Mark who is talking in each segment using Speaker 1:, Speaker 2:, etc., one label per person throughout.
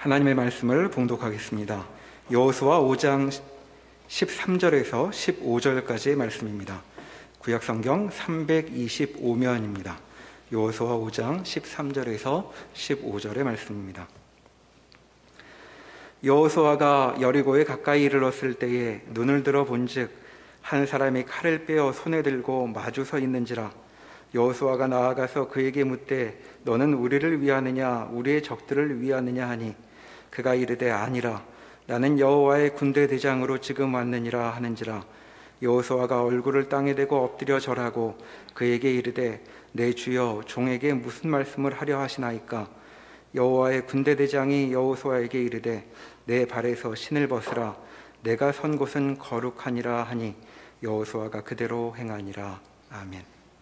Speaker 1: 하나님의 말씀을 봉독하겠습니다. 여호수아 5장 13절에서 15절까지의 말씀입니다. 구약성경 325면입니다. 여호수아 5장 13절에서 15절의 말씀입니다. 여호수아가 여리고에 가까이 이르렀을 때에 눈을 들어 본즉 한 사람이 칼을 빼어 손에 들고 마주 서 있는지라. 여호수아가 나아가서 그에게 묻되 너는 우리를 위하느냐 우리의 적들을 위하느냐 하니 그가 이르되 아니라 나는 여호와의 군대 대장으로 지금 왔느니라 하는지라. 여호수아가 얼굴을 땅에 대고 엎드려 절하고 그에게 이르되 내 주여 종에게 무슨 말씀을 하려 하시나이까. 여호와의 군대 대장이 여호수아에게 이르되 내 발에서 신을 벗으라 내가 선 곳은 거룩하니라 하니 여호수아가 그대로 행하니라. 아멘.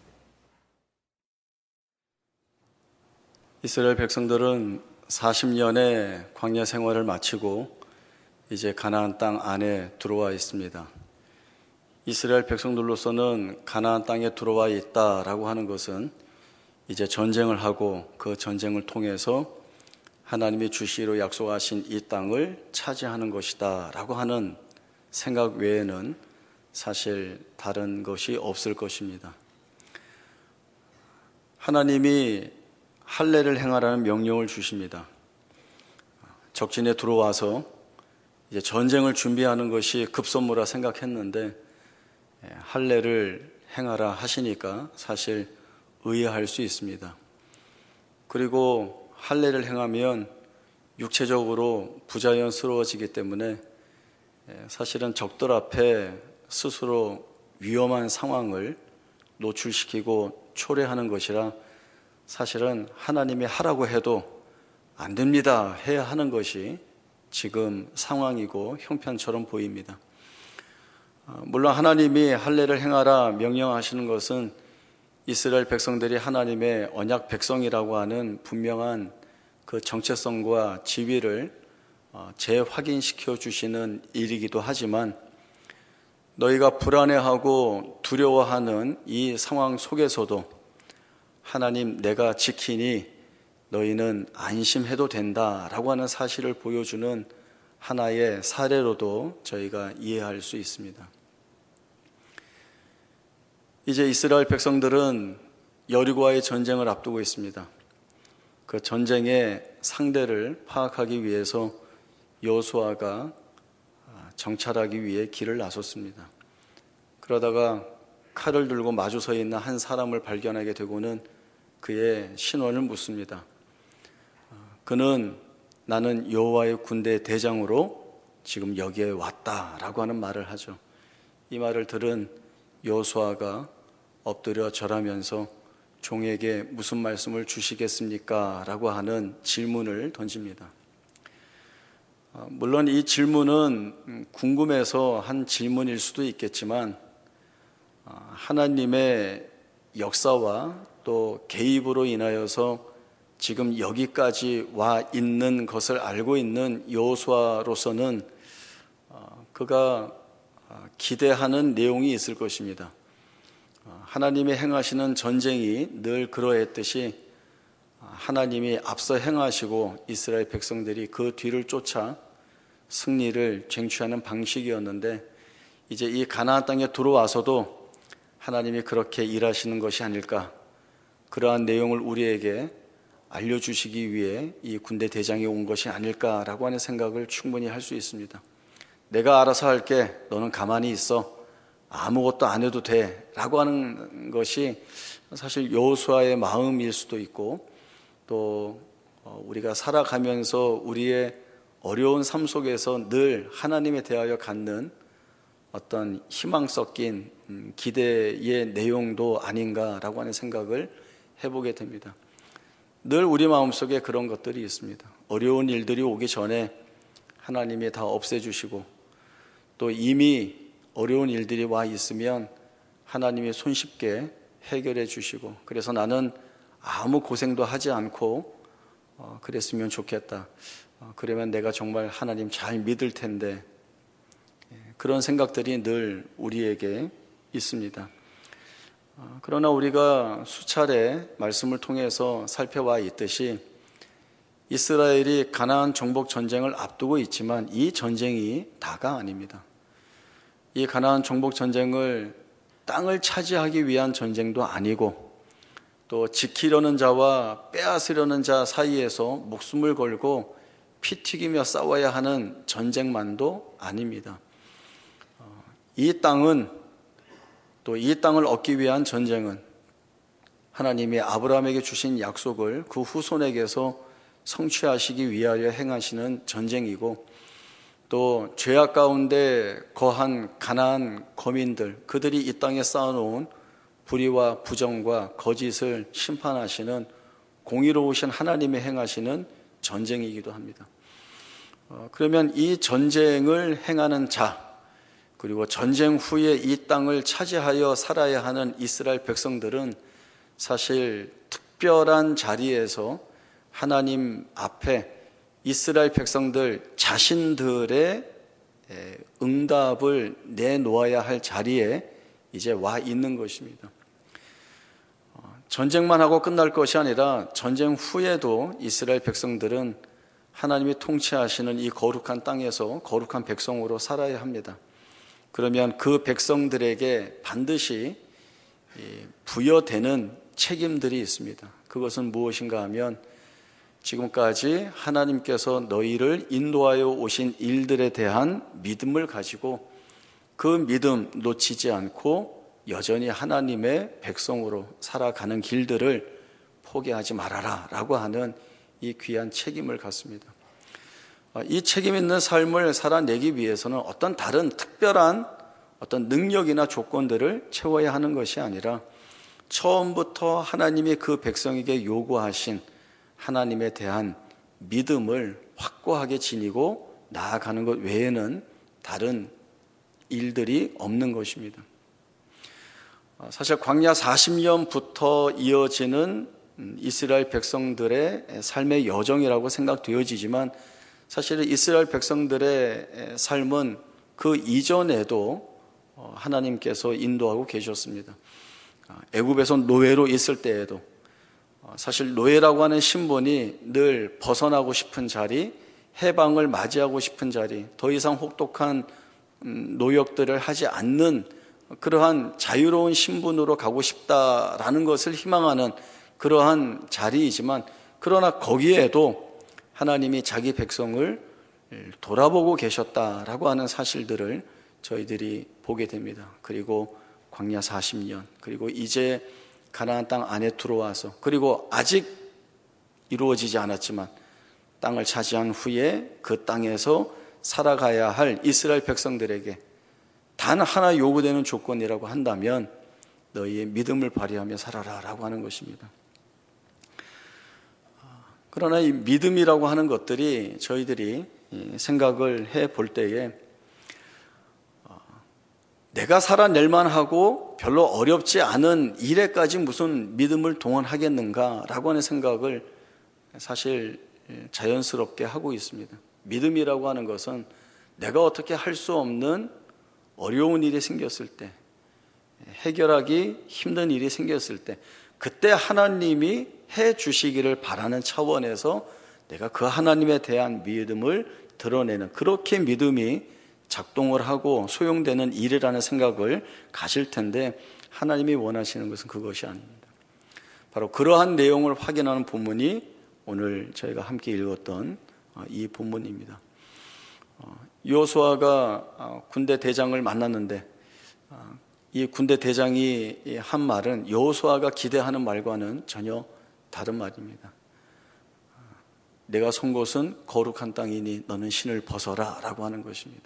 Speaker 2: 이스라엘 백성들은 40년의 광야 생활을 마치고 이제 가나안 땅 안에 들어와 있습니다. 이스라엘 백성들로서는 가나안 땅에 들어와 있다라고 하는 것은 이제 전쟁을 하고 그 전쟁을 통해서 하나님이 주시기로 약속하신 이 땅을 차지하는 것이다 라고 하는 생각 외에는 사실 다른 것이 없을 것입니다. 하나님이 할례를 행하라는 명령을 주십니다. 적진에 들어와서 이제 전쟁을 준비하는 것이 급선무라 생각했는데 할례를 행하라 하시니까 사실 의아할 수 있습니다. 그리고 할례를 행하면 육체적으로 부자연스러워지기 때문에 사실은 적들 앞에 스스로 위험한 상황을 노출시키고 초래하는 것이라 사실은 하나님이 하라고 해도 안 됩니다 해야 하는 것이 지금 상황이고 형편처럼 보입니다. 물론 하나님이 할례를 행하라 명령하시는 것은 이스라엘 백성들이 하나님의 언약 백성이라고 하는 분명한 그 정체성과 지위를 재확인시켜 주시는 일이기도 하지만 너희가 불안해하고 두려워하는 이 상황 속에서도 하나님 내가 지키니 너희는 안심해도 된다라고 하는 사실을 보여주는 하나의 사례로도 저희가 이해할 수 있습니다. 이제 이스라엘 백성들은 여리고와의 전쟁을 앞두고 있습니다. 그 전쟁의 상대를 파악하기 위해서 여호수아가 정찰하기 위해 길을 나섰습니다. 그러다가 칼을 들고 마주 서 있는 한 사람을 발견하게 되고는 그의 신원을 묻습니다. 그는 나는 여호와의 군대 대장으로 지금 여기에 왔다라고 하는 말을 하죠. 이 말을 들은 여호수아가 엎드려 절하면서 종에게 무슨 말씀을 주시겠습니까? 라고 하는 질문을 던집니다. 물론 이 질문은 궁금해서 한 질문일 수도 있겠지만 하나님의 역사와 또 개입으로 인하여서 지금 여기까지 와 있는 것을 알고 있는 여호수아로서는 그가 기대하는 내용이 있을 것입니다. 하나님이 행하시는 전쟁이 늘 그러했듯이 하나님이 앞서 행하시고 이스라엘 백성들이 그 뒤를 쫓아 승리를 쟁취하는 방식이었는데 이제 이 가나안 땅에 들어와서도 하나님이 그렇게 일하시는 것이 아닐까, 그러한 내용을 우리에게 알려주시기 위해 이 군대 대장이 온 것이 아닐까라고 하는 생각을 충분히 할 수 있습니다. 내가 알아서 할게, 너는 가만히 있어, 아무것도 안 해도 돼 라고 하는 것이 사실 여호수아의 마음일 수도 있고, 또 우리가 살아가면서 우리의 어려운 삶 속에서 늘 하나님에 대하여 갖는 어떤 희망 섞인 기대의 내용도 아닌가라고 하는 생각을 해보게 됩니다. 늘 우리 마음속에 그런 것들이 있습니다. 어려운 일들이 오기 전에 하나님이 다 없애주시고, 또 이미 어려운 일들이 와 있으면 하나님이 손쉽게 해결해 주시고, 그래서 나는 아무 고생도 하지 않고 그랬으면 좋겠다, 그러면 내가 정말 하나님 잘 믿을 텐데, 그런 생각들이 늘 우리에게 있습니다. 그러나 우리가 수차례 말씀을 통해서 살펴와 있듯이 이스라엘이 가나안 정복 전쟁을 앞두고 있지만 이 전쟁이 다가 아닙니다. 이 가나안 정복 전쟁을 땅을 차지하기 위한 전쟁도 아니고 또 지키려는 자와 빼앗으려는 자 사이에서 목숨을 걸고 피 튀기며 싸워야 하는 전쟁만도 아닙니다. 이 땅은 또 이 땅을 얻기 위한 전쟁은 하나님이 아브라함에게 주신 약속을 그 후손에게서 성취하시기 위하여 행하시는 전쟁이고 또 죄악 가운데 거한 가나안 거민들 그들이 이 땅에 쌓아놓은 불의와 부정과 거짓을 심판하시는 공의로우신 하나님이 행하시는 전쟁이기도 합니다. 그러면 이 전쟁을 행하는 자 그리고 전쟁 후에 이 땅을 차지하여 살아야 하는 이스라엘 백성들은 사실 특별한 자리에서 하나님 앞에 이스라엘 백성들 자신들의 응답을 내놓아야 할 자리에 이제 와 있는 것입니다. 전쟁만 하고 끝날 것이 아니라 전쟁 후에도 이스라엘 백성들은 하나님이 통치하시는 이 거룩한 땅에서 거룩한 백성으로 살아야 합니다. 그러면 그 백성들에게 반드시 부여되는 책임들이 있습니다. 그것은 무엇인가 하면 지금까지 하나님께서 너희를 인도하여 오신 일들에 대한 믿음을 가지고 그 믿음 놓치지 않고 여전히 하나님의 백성으로 살아가는 길들을 포기하지 말아라 라고 하는 이 귀한 책임을 갖습니다. 이 책임 있는 삶을 살아내기 위해서는 어떤 다른 특별한 어떤 능력이나 조건들을 채워야 하는 것이 아니라 처음부터 하나님이 그 백성에게 요구하신 하나님에 대한 믿음을 확고하게 지니고 나아가는 것 외에는 다른 일들이 없는 것입니다. 사실 광야 40년부터 이어지는 이스라엘 백성들의 삶의 여정이라고 생각되어지지만 사실 이스라엘 백성들의 삶은 그 이전에도 하나님께서 인도하고 계셨습니다. 애굽에서 노예로 있을 때에도 사실 노예라고 하는 신분이 늘 벗어나고 싶은 자리, 해방을 맞이하고 싶은 자리, 더 이상 혹독한 노역들을 하지 않는 그러한 자유로운 신분으로 가고 싶다라는 것을 희망하는 그러한 자리이지만 그러나 거기에도 하나님이 자기 백성을 돌아보고 계셨다라고 하는 사실들을 저희들이 보게 됩니다. 그리고 광야 40년, 그리고 이제 가나안 땅 안에 들어와서 그리고 아직 이루어지지 않았지만 땅을 차지한 후에 그 땅에서 살아가야 할 이스라엘 백성들에게 단 하나 요구되는 조건이라고 한다면 너희의 믿음을 발휘하며 살아라 라고 하는 것입니다. 그러나 이 믿음이라고 하는 것들이 저희들이 생각을 해 볼 때에 내가 살아낼 만하고 별로 어렵지 않은 일에까지 무슨 믿음을 동원하겠는가 라고 하는 생각을 사실 자연스럽게 하고 있습니다. 믿음이라고 하는 것은 내가 어떻게 할 수 없는 어려운 일이 생겼을 때, 해결하기 힘든 일이 생겼을 때 그때 하나님이 해 주시기를 바라는 차원에서 내가 그 하나님에 대한 믿음을 드러내는 그렇게 믿음이 작동을 하고 소용되는 일이라는 생각을 가질 텐데 하나님이 원하시는 것은 그것이 아닙니다. 바로 그러한 내용을 확인하는 본문이 오늘 저희가 함께 읽었던 이 본문입니다. 여호수아가 군대 대장을 만났는데 이 군대 대장이 한 말은 여호수아가 기대하는 말과는 전혀 다른 말입니다. 내가 선 곳은 거룩한 땅이니 너는 신을 벗어라 라고 하는 것입니다.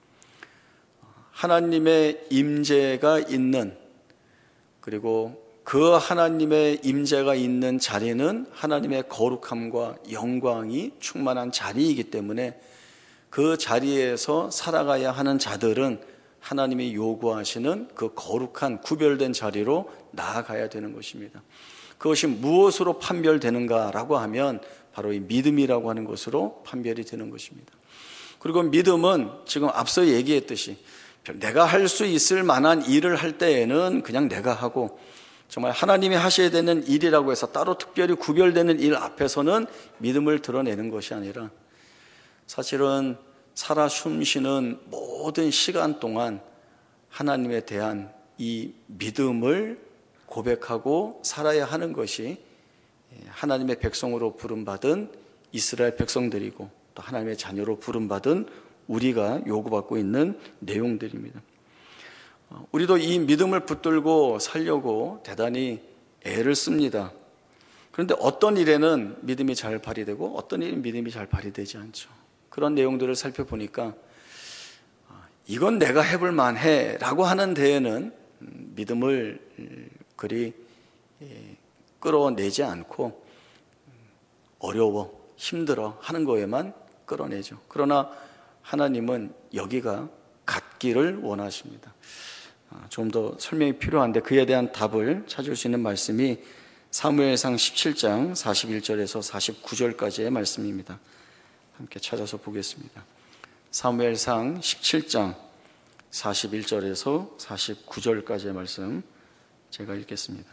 Speaker 2: 하나님의 임재가 있는 그리고 그 하나님의 임재가 있는 자리는 하나님의 거룩함과 영광이 충만한 자리이기 때문에 그 자리에서 살아가야 하는 자들은 하나님이 요구하시는 그 거룩한 구별된 자리로 나아가야 되는 것입니다. 그것이 무엇으로 판별되는가라고 하면 바로 이 믿음이라고 하는 것으로 판별이 되는 것입니다. 그리고 믿음은 지금 앞서 얘기했듯이 내가 할 수 있을 만한 일을 할 때에는 그냥 내가 하고 정말 하나님이 하셔야 되는 일이라고 해서 따로 특별히 구별되는 일 앞에서는 믿음을 드러내는 것이 아니라 사실은 살아 숨쉬는 모든 시간 동안 하나님에 대한 이 믿음을 고백하고 살아야 하는 것이 하나님의 백성으로 부름받은 이스라엘 백성들이고 또 하나님의 자녀로 부름받은 우리가 요구받고 있는 내용들입니다. 우리도 이 믿음을 붙들고 살려고 대단히 애를 씁니다. 그런데 어떤 일에는 믿음이 잘 발휘되고 어떤 일은 믿음이 잘 발휘되지 않죠. 그런 내용들을 살펴보니까 이건 내가 해볼 만해 라고 하는 데에는 믿음을 그리 끌어내지 않고 어려워, 힘들어 하는 거에만 끌어내죠. 그러나 하나님은 여기가 같기를 원하십니다. 좀 더 설명이 필요한데 그에 대한 답을 찾을 수 있는 말씀이 사무엘상 17장 41절에서 49절까지의 말씀입니다. 함께 찾아서 보겠습니다. 사무엘상 17장 41절에서 49절까지의 말씀 제가 읽겠습니다.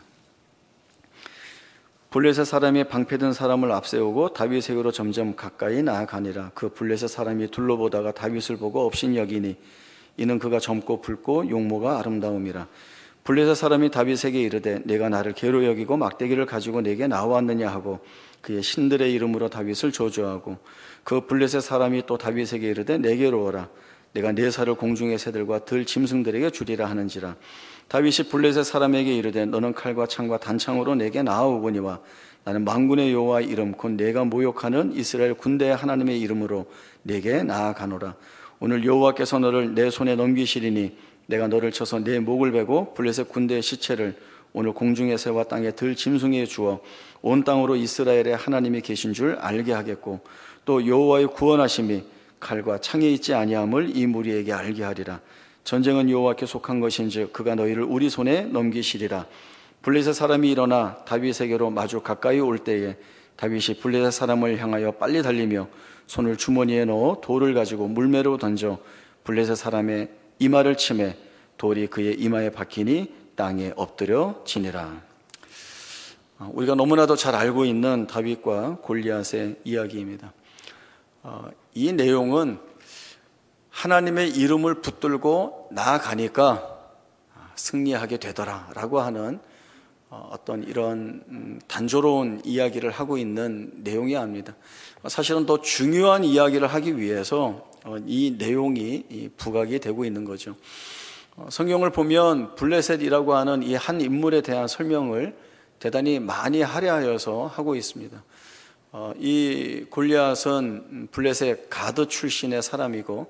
Speaker 2: 블레셋 사람이 방패든 사람을 앞세우고 다윗에게로 점점 가까이 나아가니라. 그 블레셋 사람이 둘러보다가 다윗을 보고 업신 여기니 이는 그가 젊고 붉고 용모가 아름다움이라. 블레셋 사람이 다윗에게 이르되 내가 나를 개로 여기고 막대기를 가지고 내게 나왔느냐 하고 그의 신들의 이름으로 다윗을 저주하고 그 블레셋 사람이 또 다윗에게 이르되 내게로 오라. 내가 네 살을 공중의 새들과 들 짐승들에게 주리라 하는지라. 다윗이 블레셋 사람에게 이르되 너는 칼과 창과 단창으로 내게 나아오거니와 나는 만군의 여호와의 이름 곧 내가 모욕하는 이스라엘 군대의 하나님의 이름으로 내게 나아가노라. 오늘 여호와께서 너를 내 손에 넘기시리니 내가 너를 쳐서 내 목을 베고 블레셋 군대의 시체를 오늘 공중의 새와 땅의 들 짐승에 주어 온 땅으로 이스라엘의 하나님이 계신 줄 알게 하겠고 또 여호와의 구원하심이 칼과 창에 있지 아니함을 이 무리에게 알게 하리라. 전쟁은 여호와께 속한 것인즉 그가 너희를 우리 손에 넘기시리라. 블레셋 사람이 일어나 다윗에게로 마주 가까이 올 때에 다윗이 블레셋 사람을 향하여 빨리 달리며 손을 주머니에 넣어 돌을 가지고 물매로 던져 블레셋 사람의 이마를 치매 돌이 그의 이마에 박히니 땅에 엎드려 지니라. 우리가 너무나도 잘 알고 있는 다윗과 골리앗의 이야기입니다. 이 내용은 하나님의 이름을 붙들고 나아가니까 승리하게 되더라라고 하는 어떤 이런 단조로운 이야기를 하고 있는 내용이 아닙니다. 사실은 더 중요한 이야기를 하기 위해서 이 내용이 부각이 되고 있는 거죠. 성경을 보면 블레셋이라고 하는 이 한 인물에 대한 설명을 대단히 많이 할애하여서 하고 있습니다. 이 골리앗은 블레셋 가드 출신의 사람이고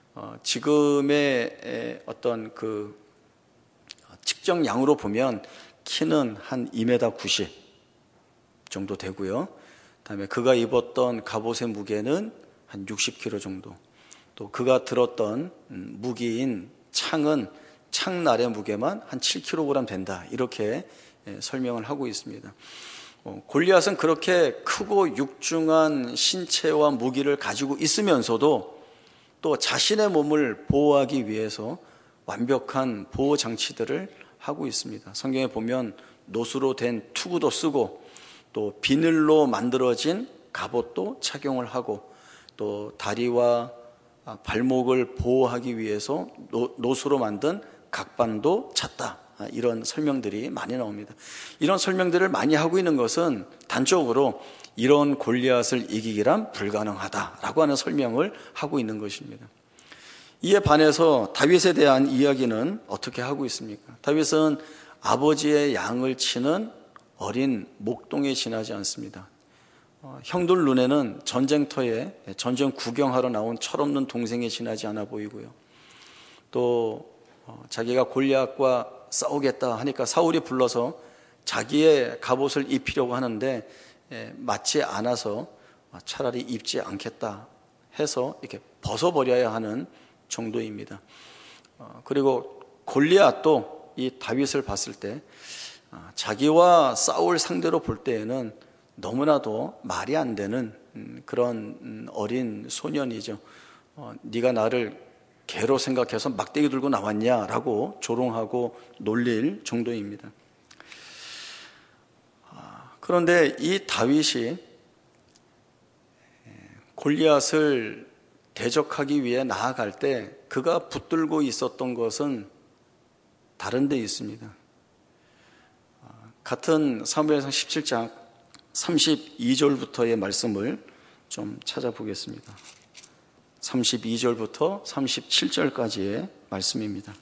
Speaker 2: 지금의 어떤 그 측정 양으로 보면 키는 한 2m 90 정도 되고요. 그다음에 그가 입었던 갑옷의 무게는 한 60kg 정도. 또 그가 들었던 무기인 창은 창날의 무게만 한 7kg 된다. 이렇게 설명을 하고 있습니다. 골리앗은 그렇게 크고 육중한 신체와 무기를 가지고 있으면서도 또 자신의 몸을 보호하기 위해서 완벽한 보호 장치들을 하고 있습니다. 성경에 보면 노수로 된 투구도 쓰고 또 비늘로 만들어진 갑옷도 착용을 하고 또 다리와 발목을 보호하기 위해서 노수로 만든 각반도 찼다. 이런 설명들이 많이 나옵니다. 이런 설명들을 많이 하고 있는 것은 단적으로 이런 골리앗을 이기기란 불가능하다라고 하는 설명을 하고 있는 것입니다. 이에 반해서 다윗에 대한 이야기는 어떻게 하고 있습니까? 다윗은 아버지의 양을 치는 어린 목동에 지나지 않습니다. 형들 눈에는 전쟁터에 전쟁 구경하러 나온 철없는 동생이 지나지 않아 보이고요. 또 자기가 골리앗과 싸우겠다 하니까 사울이 불러서 자기의 갑옷을 입히려고 하는데 맞지 않아서 차라리 입지 않겠다 해서 이렇게 벗어버려야 하는 정도입니다. 그리고 골리앗도 이 다윗을 봤을 때 자기와 싸울 상대로 볼 때에는 너무나도 말이 안 되는 그런 어린 소년이죠. 네가 나를 개로 생각해서 막대기 들고 나왔냐라고 조롱하고 놀릴 정도입니다. 그런데 이 다윗이 골리앗을 대적하기 위해 나아갈 때 그가 붙들고 있었던 것은 다른 데 있습니다. 같은 사무엘상 17장 32절부터의 말씀을 좀 찾아보겠습니다. 32절부터 37절까지의 말씀입니다.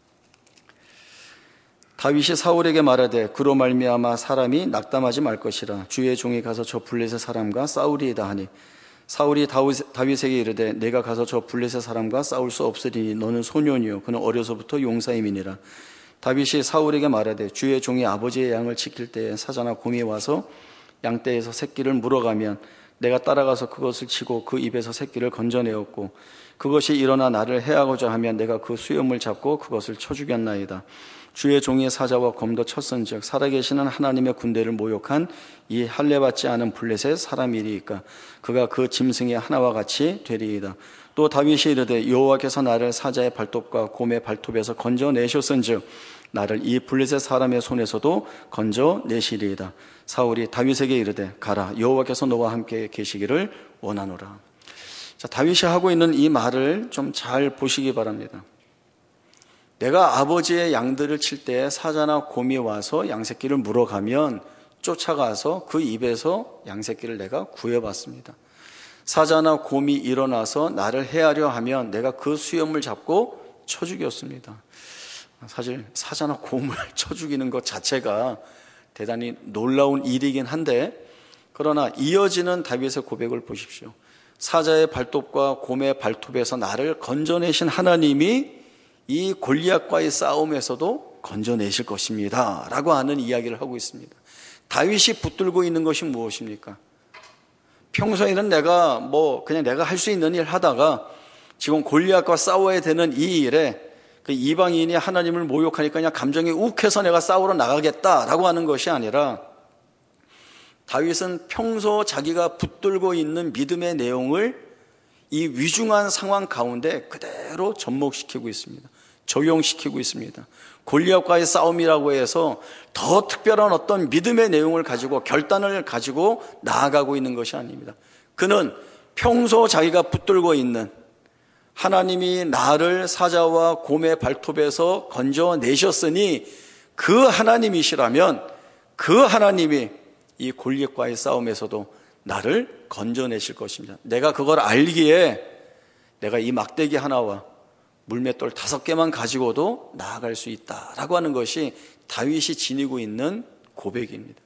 Speaker 2: 다윗이 사울에게 말하되 그로 말미암아 사람이 낙담하지 말 것이라. 주의 종이 가서 저 블레셋 사람과 싸우리이다 하니 사울이 다윗에게 이르되 내가 가서 저 블레셋 사람과 싸울 수 없으리니 너는 소년이요 그는 어려서부터 용사임이니라. 다윗이 사울에게 말하되 주의 종이 아버지의 양을 지킬 때에 사자나 곰이 와서 양떼에서 새끼를 물어가면 내가 따라가서 그것을 치고 그 입에서 새끼를 건져내었고 그것이 일어나 나를 해하고자 하면 내가 그 수염을 잡고 그것을 쳐 죽였나이다. 주의 종이 사자와 곰도 쳤은즉 살아계시는 하나님의 군대를 모욕한 이 할례받지 않은 블레셋 사람이리이까 그가 그 짐승의 하나와 같이 되리이다. 또 다윗이 이르되 여호와께서 나를 사자의 발톱과 곰의 발톱에서 건져내셨은즉 나를 이 블레셋 사람의 손에서도 건져내시리이다. 사울이 다윗에게 이르되 가라 여호와께서 너와 함께 계시기를 원하노라. 자, 다윗이 하고 있는 이 말을 좀 잘 보시기 바랍니다. 내가 아버지의 양들을 칠 때 사자나 곰이 와서 양새끼를 물어가면 쫓아가서 그 입에서 양새끼를 내가 구해봤습니다. 사자나 곰이 일어나서 나를 해하려 하면 내가 그 수염을 잡고 쳐 죽였습니다. 사실 사자나 곰을 쳐 죽이는 것 자체가 대단히 놀라운 일이긴 한데 그러나 이어지는 다윗의 고백을 보십시오. 사자의 발톱과 곰의 발톱에서 나를 건져내신 하나님이 이 골리앗과의 싸움에서도 건져내실 것입니다 라고 하는 이야기를 하고 있습니다. 다윗이 붙들고 있는 것이 무엇입니까? 평소에는 그냥 내가 할 수 있는 일 하다가 지금 골리앗과 싸워야 되는 이 일에 그 이방인이 하나님을 모욕하니까 그냥 감정이 욱해서 내가 싸우러 나가겠다라고 하는 것이 아니라 다윗은 평소 자기가 붙들고 있는 믿음의 내용을 이 위중한 상황 가운데 그대로 접목시키고 있습니다. 적용시키고 있습니다. 골리앗과의 싸움이라고 해서 더 특별한 어떤 믿음의 내용을 가지고 결단을 가지고 나아가고 있는 것이 아닙니다. 그는 평소 자기가 붙들고 있는 하나님이 나를 사자와 곰의 발톱에서 건져내셨으니 그 하나님이시라면 그 하나님이 이 골리앗과의 싸움에서도 나를 건져내실 것입니다. 내가 그걸 알기에 내가 이 막대기 하나와 물맷돌 5개만 가지고도 나아갈 수 있다라고 하는 것이 다윗이 지니고 있는 고백입니다.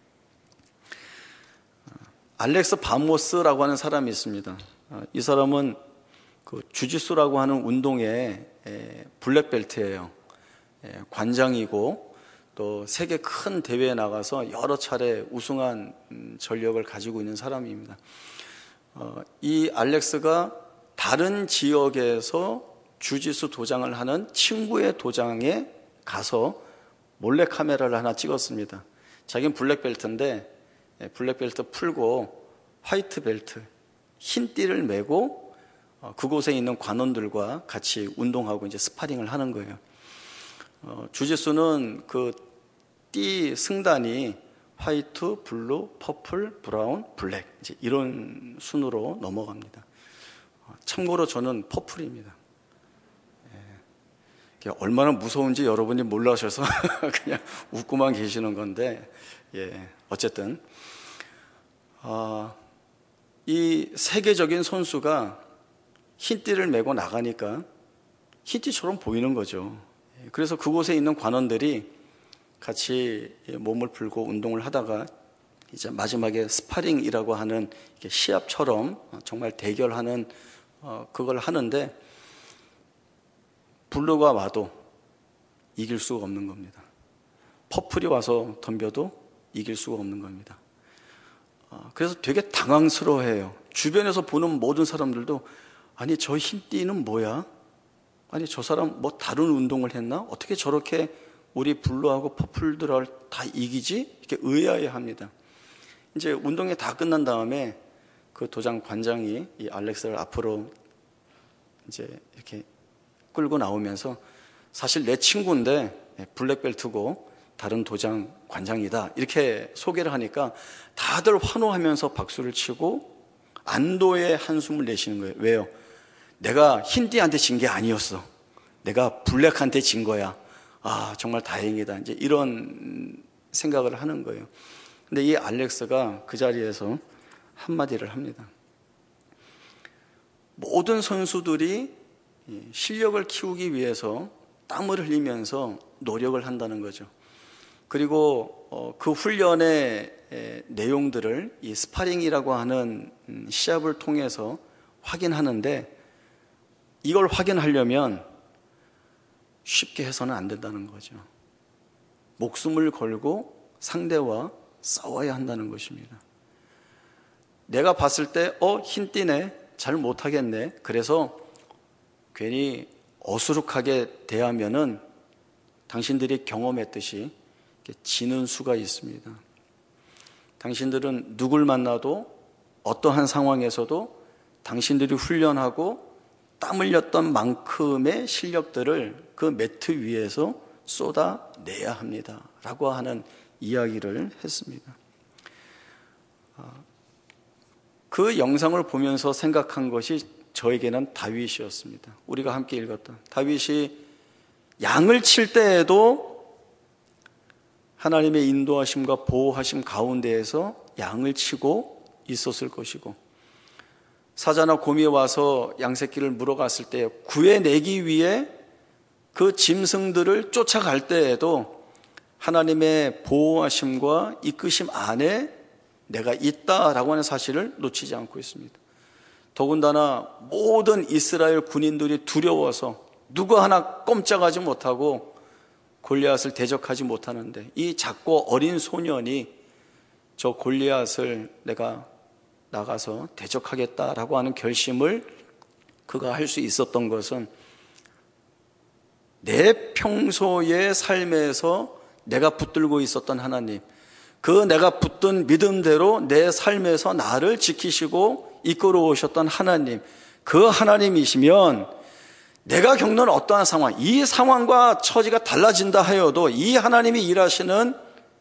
Speaker 2: 알렉스 바모스라고 하는 사람이 있습니다. 이 사람은 그 주짓수라고 하는 운동의 블랙벨트예요. 관장이고 또 세계 큰 대회에 나가서 여러 차례 우승한 전력을 가지고 있는 사람입니다. 이 알렉스가 다른 지역에서 주짓수 도장을 하는 친구의 도장에 가서 몰래 카메라를 하나 찍었습니다. 자기는 블랙벨트인데 블랙벨트 풀고 화이트 벨트, 흰 띠를 메고 그곳에 있는 관원들과 같이 운동하고 이제 스파링을 하는 거예요. 주짓수는 그 띠 승단이 화이트, 블루, 퍼플, 브라운, 블랙 이제 이런 순으로 넘어갑니다. 참고로 저는 퍼플입니다. 얼마나 무서운지 여러분이 몰라셔서 그냥 웃고만 계시는 건데, 어쨌든 이 세계적인 선수가 흰띠를 메고 나가니까 흰띠처럼 보이는 거죠. 그래서 그곳에 있는 관원들이 같이 몸을 풀고 운동을 하다가 이제 마지막에 스파링이라고 하는 시합처럼 정말 대결하는 그걸 하는데 블루가 와도 이길 수가 없는 겁니다. 퍼플이 와서 덤벼도 이길 수가 없는 겁니다. 그래서 되게 당황스러워해요. 주변에서 보는 모든 사람들도 아니 저 흰띠는 뭐야? 아니 저 사람 뭐 다른 운동을 했나? 어떻게 저렇게 우리 블루하고 퍼플들을 다 이기지? 이렇게 의아해합니다. 이제 운동이 다 끝난 다음에 그 도장 관장이 이 알렉스를 앞으로 이제 이렇게 끌고 나오면서 사실 내 친구인데 블랙벨트고 다른 도장 관장이다, 이렇게 소개를 하니까 다들 환호하면서 박수를 치고 안도의 한숨을 내쉬는 거예요. 왜요? 내가 흰띠한테 진 게 아니었어. 내가 블랙한테 진 거야. 아, 정말 다행이다. 이제 이런 생각을 하는 거예요. 근데 이 알렉스가 그 자리에서 한마디를 합니다. 모든 선수들이 실력을 키우기 위해서 땀을 흘리면서 노력을 한다는 거죠. 그리고 그 훈련의 내용들을 이 스파링이라고 하는 시합을 통해서 확인하는데, 이걸 확인하려면 쉽게 해서는 안 된다는 거죠. 목숨을 걸고 상대와 싸워야 한다는 것입니다. 내가 봤을 때 흰띠네, 잘 못하겠네, 그래서 괜히 어수룩하게 대하면은 당신들이 경험했듯이 지는 수가 있습니다. 당신들은 누굴 만나도 어떠한 상황에서도 당신들이 훈련하고 땀 흘렸던 만큼의 실력들을 그 매트 위에서 쏟아내야 합니다 라고 하는 이야기를 했습니다. 그 영상을 보면서 생각한 것이 저에게는 다윗이었습니다. 우리가 함께 읽었던 다윗이 양을 칠 때에도 하나님의 인도하심과 보호하심 가운데에서 양을 치고 있었을 것이고, 사자나 곰이 와서 양새끼를 물어갔을 때 구해내기 위해 그 짐승들을 쫓아갈 때에도 하나님의 보호하심과 이끄심 안에 내가 있다라고 하는 사실을 놓치지 않고 있습니다. 더군다나 모든 이스라엘 군인들이 두려워서 누구 하나 꼼짝하지 못하고 골리앗을 대적하지 못하는데, 이 작고 어린 소년이 저 골리앗을 내가 나가서 대적하겠다라고 하는 결심을 그가 할 수 있었던 것은 내 평소의 삶에서 내가 붙들고 있었던 하나님, 그 내가 붙든 믿음대로 내 삶에서 나를 지키시고 이끌어 오셨던 하나님, 그 하나님이시면 내가 겪는 어떠한 상황, 이 상황과 처지가 달라진다 하여도 이 하나님이 일하시는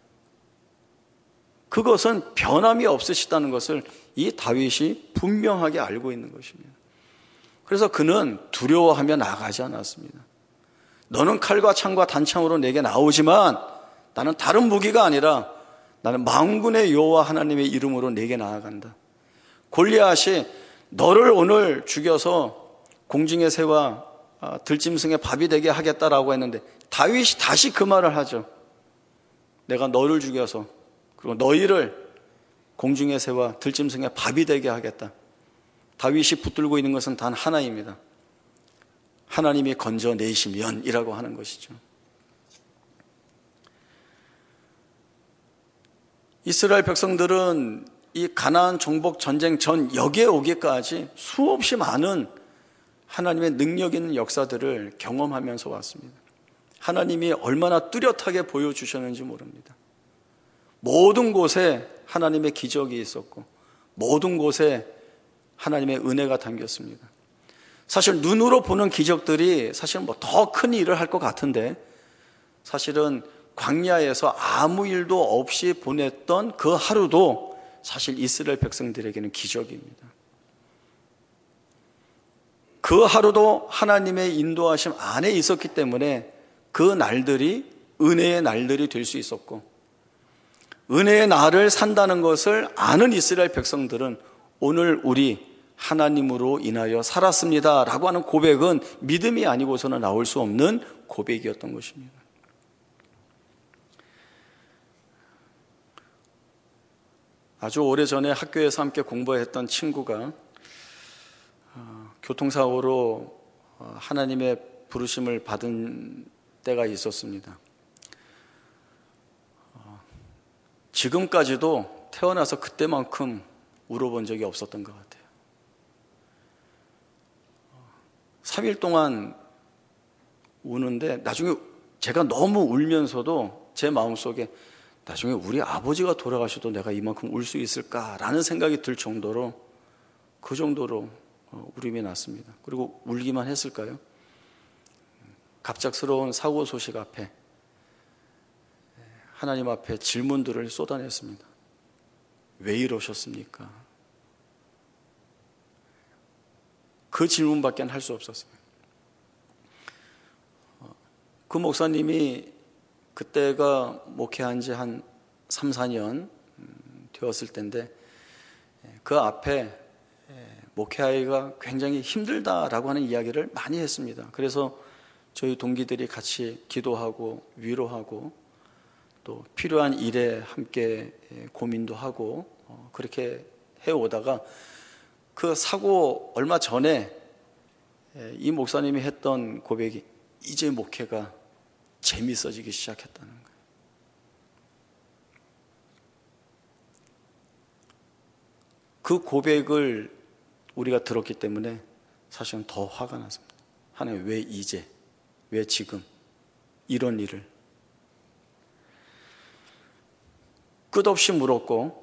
Speaker 2: 그것은 변함이 없으시다는 것을 이 다윗이 분명하게 알고 있는 것입니다. 그래서 그는 두려워하며 나아가지 않았습니다. 너는 칼과 창과 단창으로 내게 나오지만 나는 다른 무기가 아니라 나는 만군의 여호와 하나님의 이름으로 내게 나아간다. 골리앗이 너를 오늘 죽여서 공중의 새와 들짐승의 밥이 되게 하겠다라고 했는데, 다윗이 다시 그 말을 하죠. 내가 너를 죽여서 그리고 너희를 공중의 새와 들짐승의 밥이 되게 하겠다. 다윗이 붙들고 있는 것은 단 하나입니다. 하나님이 건져내시면이라고 하는 것이죠. 이스라엘 백성들은 이 가나안 정복 전쟁 전 여기에 오기까지 수없이 많은 하나님의 능력 있는 역사들을 경험하면서 왔습니다. 하나님이 얼마나 뚜렷하게 보여주셨는지 모릅니다. 모든 곳에 하나님의 기적이 있었고 모든 곳에 하나님의 은혜가 담겼습니다. 사실 눈으로 보는 기적들이 사실 뭐 더 큰 일을 할 것 같은데, 사실은 광야에서 아무 일도 없이 보냈던 그 하루도 사실 이스라엘 백성들에게는 기적입니다. 그 하루도 하나님의 인도하심 안에 있었기 때문에 그 날들이 은혜의 날들이 될 수 있었고, 은혜의 날을 산다는 것을 아는 이스라엘 백성들은 오늘 우리 하나님으로 인하여 살았습니다 라고 하는 고백은 믿음이 아니고서는 나올 수 없는 고백이었던 것입니다. 아주 오래전에 학교에서 함께 공부했던 친구가 교통사고로 하나님의 부르심을 받은 때가 있었습니다. 지금까지도 태어나서 그때만큼 울어본 적이 없었던 것 같아요. 3일 동안 우는데 나중에 제가 너무 울면서도 제 마음속에 나중에 우리 아버지가 돌아가셔도 내가 이만큼 울 수 있을까라는 생각이 들 정도로, 그 정도로 울음이 났습니다. 그리고 울기만 했을까요? 갑작스러운 사고 소식 앞에 하나님 앞에 질문들을 쏟아냈습니다. 왜 이러셨습니까? 그 질문밖에 할 수 없었어요. 그 목사님이 그때가 목회한 지 한 3, 4년 되었을 때인데 그 앞에 목회하기가 굉장히 힘들다라고 하는 이야기를 많이 했습니다. 그래서 저희 동기들이 같이 기도하고 위로하고 또 필요한 일에 함께 고민도 하고 그렇게 해오다가 그 사고 얼마 전에 이 목사님이 했던 고백이 이제 목회가 재밌어지기 시작했다는 거예요. 그 고백을 우리가 들었기 때문에 사실은 더 화가 났습니다. 하나님, 왜 이제, 왜 지금 이런 일을 끝없이 물었고,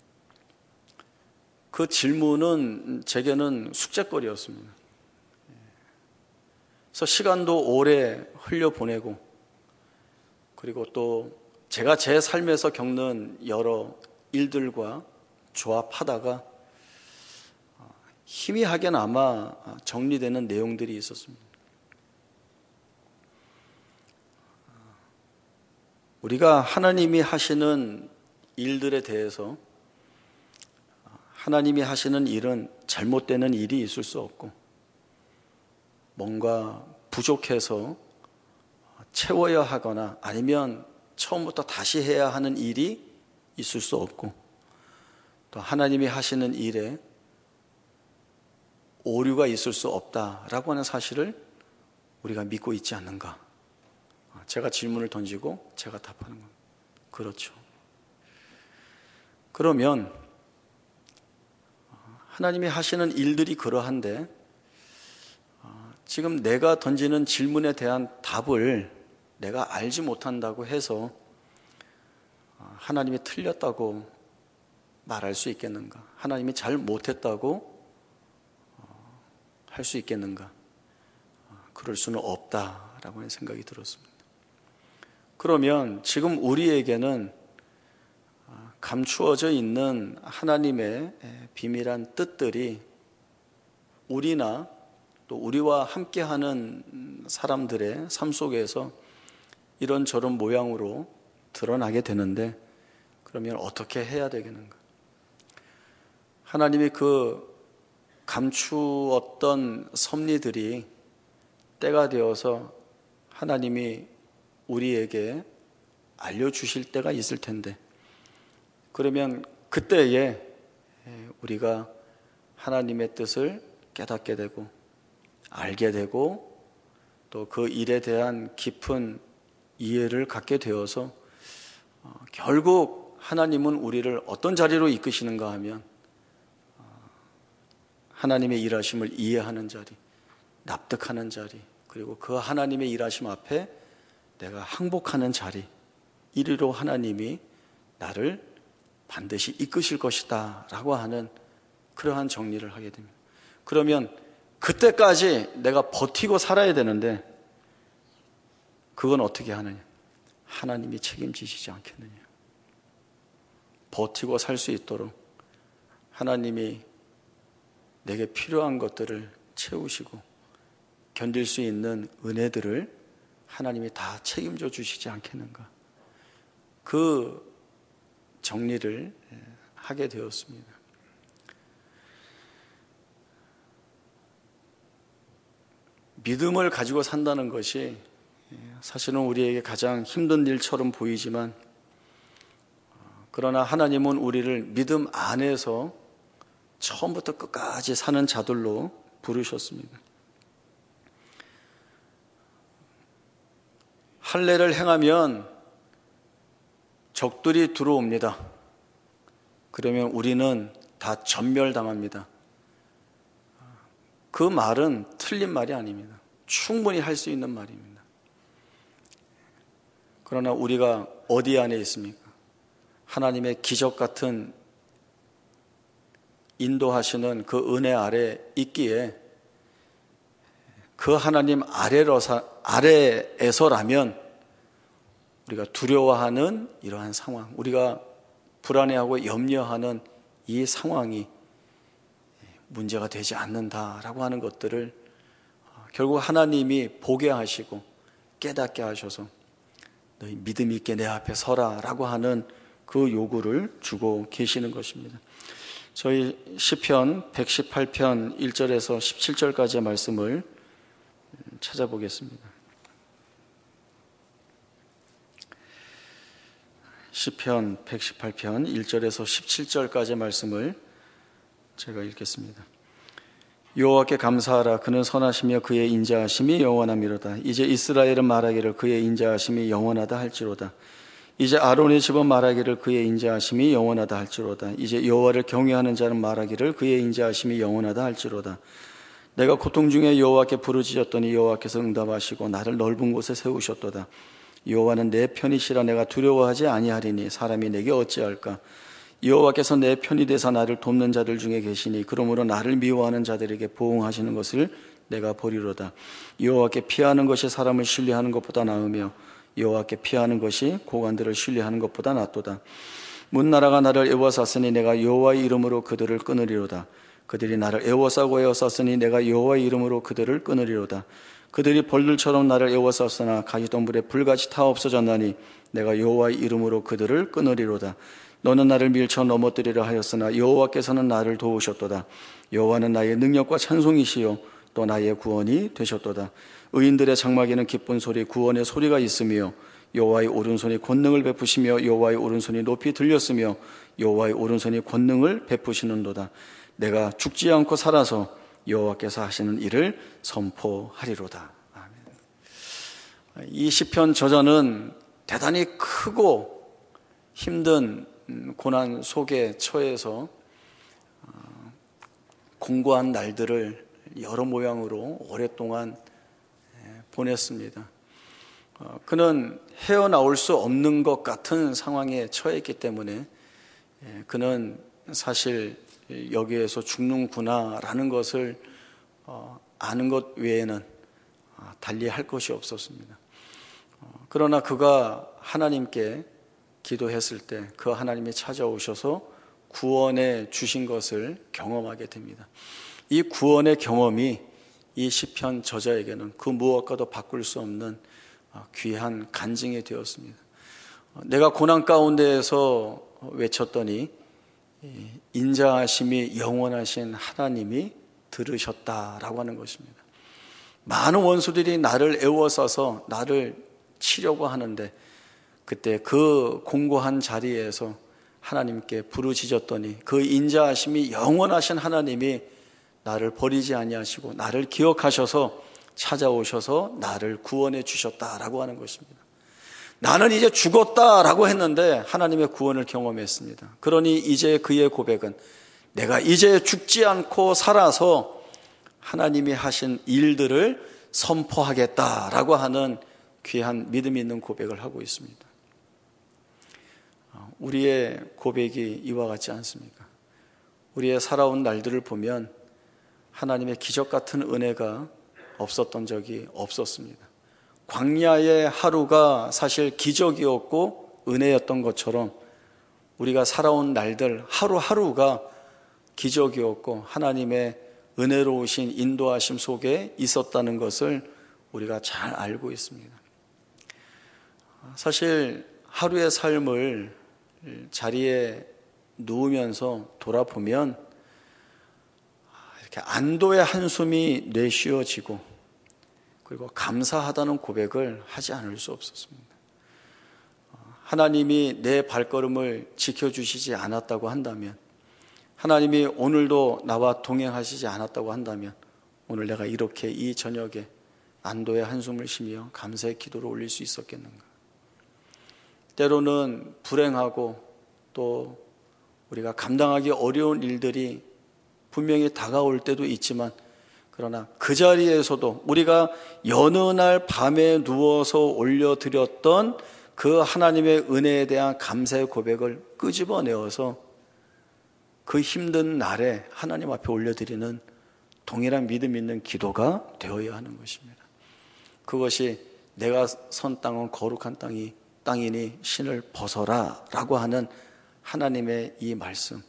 Speaker 2: 그 질문은 제게는 숙제거리였습니다. 그래서 시간도 오래 흘려보내고, 그리고 또 제가 제 삶에서 겪는 여러 일들과 조합하다가 희미하게나마 정리되는 내용들이 있었습니다. 우리가 하나님이 하시는 일들에 대해서 하나님이 하시는 일은 잘못되는 일이 있을 수 없고, 뭔가 부족해서 채워야 하거나 아니면 처음부터 다시 해야 하는 일이 있을 수 없고, 또 하나님이 하시는 일에 오류가 있을 수 없다라고 하는 사실을 우리가 믿고 있지 않는가? 제가 질문을 던지고 제가 답하는 겁니다. 그렇죠. 그러면 하나님이 하시는 일들이 그러한데 지금 내가 던지는 질문에 대한 답을 내가 알지 못한다고 해서 하나님이 틀렸다고 말할 수 있겠는가? 하나님이 잘 못했다고 할 수 있겠는가? 그럴 수는 없다라고 하는 생각이 들었습니다. 그러면 지금 우리에게는 감추어져 있는 하나님의 비밀한 뜻들이 우리나 또 우리와 함께하는 사람들의 삶 속에서 이런저런 모양으로 드러나게 되는데, 그러면 어떻게 해야 되겠는가? 하나님이 그 감추었던 섭리들이 때가 되어서 하나님이 우리에게 알려주실 때가 있을 텐데, 그러면 그때에 우리가 하나님의 뜻을 깨닫게 되고 알게 되고 또 그 일에 대한 깊은 이해를 갖게 되어서 결국 하나님은 우리를 어떤 자리로 이끄시는가 하면 하나님의 일하심을 이해하는 자리, 납득하는 자리, 그리고 그 하나님의 일하심 앞에 내가 항복하는 자리, 이리로 하나님이 나를 반드시 이끄실 것이다 라고 하는 그러한 정리를 하게 됩니다. 그러면 그때까지 내가 버티고 살아야 되는데 그건 어떻게 하느냐? 하나님이 책임지시지 않겠느냐? 버티고 살 수 있도록 하나님이 내게 필요한 것들을 채우시고 견딜 수 있는 은혜들을 하나님이 다 책임져 주시지 않겠는가? 그 정리를 하게 되었습니다. 믿음을 가지고 산다는 것이 사실은 우리에게 가장 힘든 일처럼 보이지만, 그러나 하나님은 우리를 믿음 안에서 처음부터 끝까지 사는 자들로 부르셨습니다. 할례를 행하면 적들이 들어옵니다. 그러면 우리는 다 전멸당합니다. 그 말은 틀린 말이 아닙니다. 충분히 할 수 있는 말입니다. 그러나 우리가 어디 안에 있습니까? 하나님의 기적 같은 인도하시는 그 은혜 아래 있기에 그 하나님 아래에서라면 우리가 두려워하는 이러한 상황, 우리가 불안해하고 염려하는 이 상황이 문제가 되지 않는다라고 하는 것들을 결국 하나님이 보게 하시고 깨닫게 하셔서 너희 믿음 있게 내 앞에 서라라고 하는 그 요구를 주고 계시는 것입니다. 저희 시편 118편 1절에서 17절까지의 말씀을 찾아보겠습니다. 시편 118편 1절에서 17절까지의 말씀을 제가 읽겠습니다. 여호와께 감사하라. 그는 선하시며 그의 인자하심이 영원함이로다. 이제 이스라엘은 말하기를 그의 인자하심이 영원하다 할지로다. 이제 아론의 집은 말하기를 그의 인자하심이 영원하다 할지로다. 이제 여호와를 경외하는 자는 말하기를 그의 인자하심이 영원하다 할지로다. 내가 고통 중에 여호와께 부르짖었더니 여호와께서 응답하시고 나를 넓은 곳에 세우셨도다. 여호와는 내 편이시라. 내가 두려워하지 아니하리니 사람이 내게 어찌할까. 여호와께서 내 편이 되사 나를 돕는 자들 중에 계시니 그러므로 나를 미워하는 자들에게 보응하시는 것을 내가 보리로다. 여호와께 피하는 것이 사람을 신뢰하는 것보다 나으며 여호와께 피하는 것이 고관들을 신뢰하는 것보다 낫도다. 문나라가 나를 애워쌌으니 내가 여호와의 이름으로 그들을 끊으리로다. 그들이 나를 애워싸고 내가 여호와의 이름으로 그들을 끊으리로다. 그들이 벌들처럼 나를 애워쌌으나 가시덤불에 불같이 타 없어졌나니 내가 여호와의 이름으로 그들을 끊으리로다. 너는 나를 밀쳐 넘어뜨리려 하였으나 여호와께서는 나를 도우셨도다. 여호와는 나의 능력과 찬송이시요 또 나의 구원이 되셨도다. 의인들의 장막에는 기쁜 소리 구원의 소리가 있으며 여호와의 오른손이 권능을 베푸시며 여호와의 오른손이 높이 들렸으며 여호와의 오른손이 권능을 베푸시는도다. 내가 죽지 않고 살아서 여호와께서 하시는 일을 선포하리로다. 아멘. 이 시편 저자는 대단히 크고 힘든 고난 속에 처해서 공고한 날들을 여러 모양으로 오랫동안 보냈습니다. 그는 헤어나올 수 없는 것 같은 상황에 처했기 때문에 그는 사실 여기에서 죽는구나라는 것을 아는 것 외에는 달리 할 것이 없었습니다. 그러나 그가 하나님께 기도했을 때 그 하나님이 찾아오셔서 구원해 주신 것을 경험하게 됩니다. 이 구원의 경험이 이 시편 저자에게는 그 무엇과도 바꿀 수 없는 귀한 간증이 되었습니다. 내가 고난 가운데에서 외쳤더니 인자하심이 영원하신 하나님이 들으셨다라고 하는 것입니다. 많은 원수들이 나를 애워싸서 나를 치려고 하는데 그때 그 공고한 자리에서 하나님께 부르짖었더니 그 인자하심이 영원하신 하나님이 나를 버리지 아니하시고 나를 기억하셔서 찾아오셔서 나를 구원해 주셨다라고 하는 것입니다. 나는 이제 죽었다라고 했는데 하나님의 구원을 경험했습니다. 그러니 이제 그의 고백은 내가 이제 죽지 않고 살아서 하나님이 하신 일들을 선포하겠다라고 하는 귀한 믿음 있는 고백을 하고 있습니다. 우리의 고백이 이와 같지 않습니까? 우리의 살아온 날들을 보면 하나님의 기적 같은 은혜가 없었던 적이 없었습니다. 광야의 하루가 사실 기적이었고 은혜였던 것처럼 우리가 살아온 날들 하루하루가 기적이었고 하나님의 은혜로우신 인도하심 속에 있었다는 것을 우리가 잘 알고 있습니다. 사실 하루의 삶을 자리에 누우면서 돌아보면 이렇게 안도의 한숨이 내쉬어지고 그리고 감사하다는 고백을 하지 않을 수 없었습니다. 하나님이 내 발걸음을 지켜주시지 않았다고 한다면, 하나님이 오늘도 나와 동행하시지 않았다고 한다면 오늘 내가 이렇게 이 저녁에 안도의 한숨을 쉬며 감사의 기도를 올릴 수 있었겠는가? 때로는 불행하고 또 우리가 감당하기 어려운 일들이 분명히 다가올 때도 있지만 그러나 그 자리에서도 우리가 여느 날 밤에 누워서 올려드렸던 그 하나님의 은혜에 대한 감사의 고백을 끄집어내어서 그 힘든 날에 하나님 앞에 올려드리는 동일한 믿음 있는 기도가 되어야 하는 것입니다. 그것이 내가 선 땅은 거룩한 마땅히니 신을 벗어라 라고 하는 하나님의 이 말씀,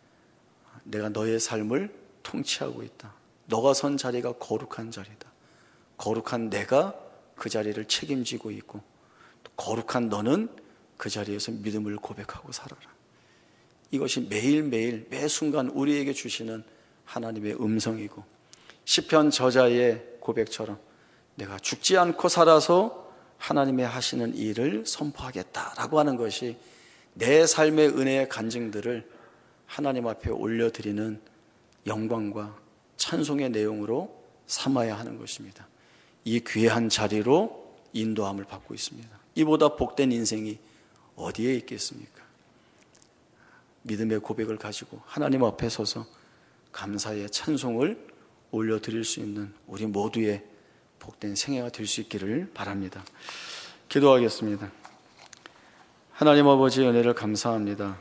Speaker 2: 내가 너의 삶을 통치하고 있다. 너가 선 자리가 거룩한 자리다. 거룩한 내가 그 자리를 책임지고 있고, 거룩한 너는 그 자리에서 믿음을 고백하고 살아라. 이것이 매일매일 매 순간 우리에게 주시는 하나님의 음성이고, 시편 저자의 고백처럼 내가 죽지 않고 살아서 하나님의 하시는 일을 선포하겠다라고 하는 것이 내 삶의 은혜의 간증들을 하나님 앞에 올려드리는 영광과 찬송의 내용으로 삼아야 하는 것입니다. 이 귀한 자리로 인도함을 받고 있습니다. 이보다 복된 인생이 어디에 있겠습니까? 믿음의 고백을 가지고 하나님 앞에 서서 감사의 찬송을 올려드릴 수 있는 우리 모두의 복된 생애가 될 수 있기를 바랍니다. 기도하겠습니다. 하나님 아버지 은혜를 감사합니다.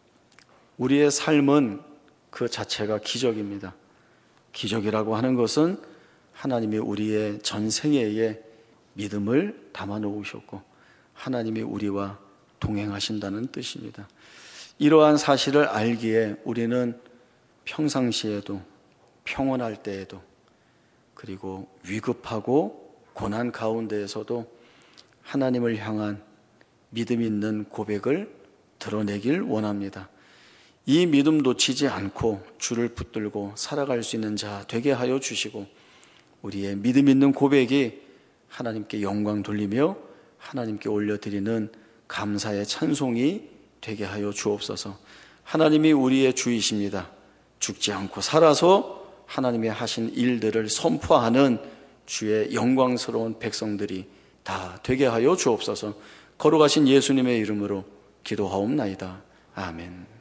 Speaker 2: 우리의 삶은 그 자체가 기적입니다. 기적이라고 하는 것은 하나님이 우리의 전생애에 믿음을 담아 놓으셨고 하나님이 우리와 동행하신다는 뜻입니다. 이러한 사실을 알기에 우리는 평상시에도, 평온할 때에도, 그리고 위급하고 고난 가운데에서도 하나님을 향한 믿음 있는 고백을 드러내길 원합니다. 이 믿음 놓치지 않고 주를 붙들고 살아갈 수 있는 자 되게 하여 주시고, 우리의 믿음 있는 고백이 하나님께 영광 돌리며 하나님께 올려드리는 감사의 찬송이 되게 하여 주옵소서. 하나님이 우리의 주이십니다. 죽지 않고 살아서 하나님이 하신 일들을 선포하는 주의 영광스러운 백성들이 다 되게 하여 주옵소서. 거룩하신 예수님의 이름으로 기도하옵나이다. 아멘.